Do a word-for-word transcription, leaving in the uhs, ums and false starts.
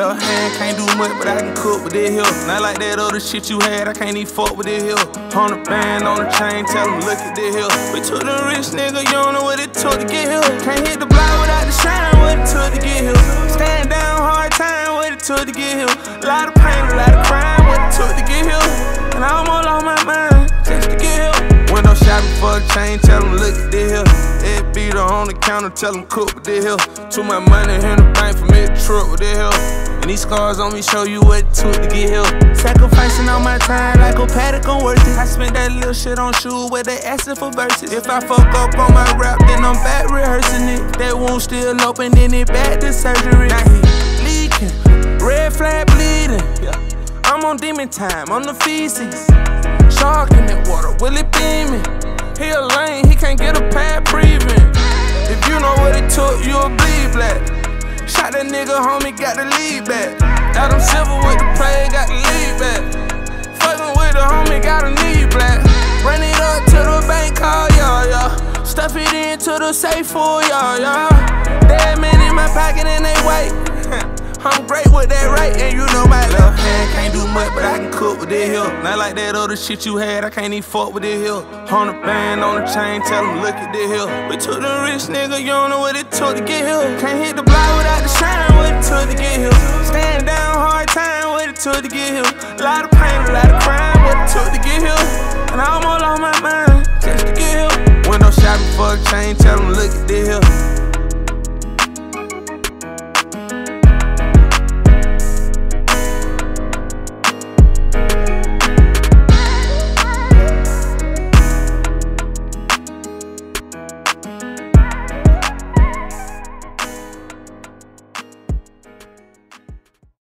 left hand can't do much, but I can cook with this here. Not like that other shit you had, I can't even fuck with this here. Hundred band on the chain, tell them look at this here. We took the rich nigga, you don't know what it took to get here. Can't hit the block without the shine, what it took to get here. Stand down, hard time, what it took to get here. A lot of pain, a lot of crime, what it took to get here. And I almost lost my mind just to get here. Window shopping for the chain, tell them look at this here. It beater on the counter, tell them cook with this here. Too much money in the bank for me to truck with this here. And these scars on me show you what it took to get here. Sacrificing all my time like a paddock, I'm worth it. I spent that little shit on shoes where they asking for verses. If I fuck up on my rap, then I'm back rehearsing it. That wound still open, then it back to surgery. Now he leaking, red flag bleeding. I'm on demon time, on the feces. Shark in that water, will it beam me? He a lane, he can't get a pad breathing. If you know what it took, you'll bleed black. Shot that nigga, homie, got the lead back. Adam Silver with the play, got the lead back. Fucking with the homie, got a knee black. Run it up to the bank, call y'all, y'all. Stuff it into the safe for y'all, y'all. Dead men in my pocket and they wait. I'm great with that right, and you know my left hand can't do much, but I can cook with this here. Not like that other shit you had, I can't even fuck with this here. Hundred band on the chain, tell them look at this here. We took the rich nigga, you don't know what it took to get here. Can't hit the block without the shine, what it took to get here. Stand down, hard time, what it took to get here. A lot of pain, a lot of crime, what it took to get here. And I almost lost my mind just to get here. Window shopping for a chain, tell them look at this here.